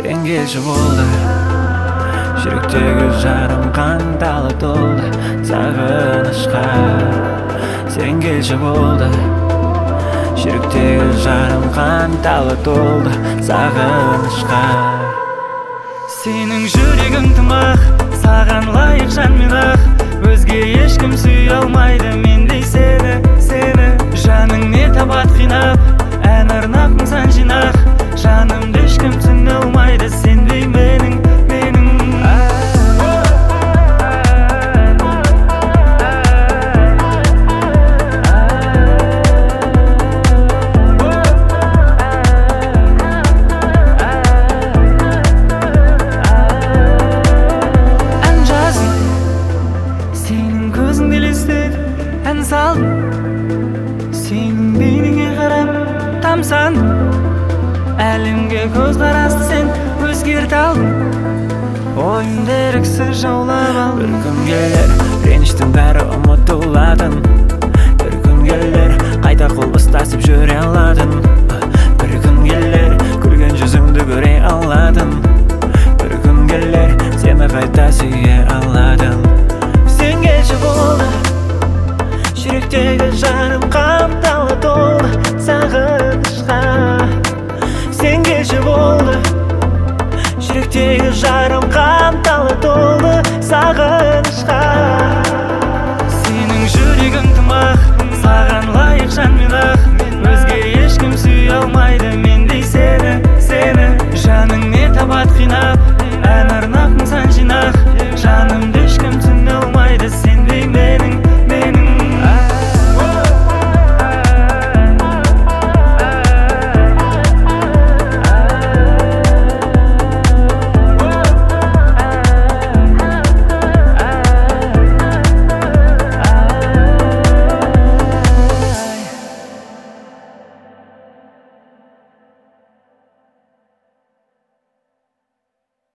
Sen kelші болды, жүректегі жарым қанталы толды сағынышқа. Sen kelші болды, жүректегі жарым қанталы толды сағынышқа. Сенің жүрегің тым ақ, саған лайық жан мен ақ. Өзге ешкім сүйе алмайды мендей сені. Жаның не табат қинап, ән арнап сан жинақ. Жанымды ешкім түсіне алмайды сендей менің. Ән салдым, сенің бейнеңе қарап тамсандым. Әлемге көз қарасты сен өзгерт алдың. Ойымды еріксіз жаулап алдың. Бір күн келер, реніштің бәрі ұмытылатын. Бір күн келер, қайта қол ұстасып жүре аладың. Бір күн келер, күлген жүзіңді көре аладың. Бір күн келер, сені қайта сүйе аладың. Сен келші болды, жүректегі жарым қанталы толды сағынышқа. Сен келші болды, жүректегі жарым қанталы толды сағынышқа. Сенің жүрегің тым ақ, саған лайық жан мен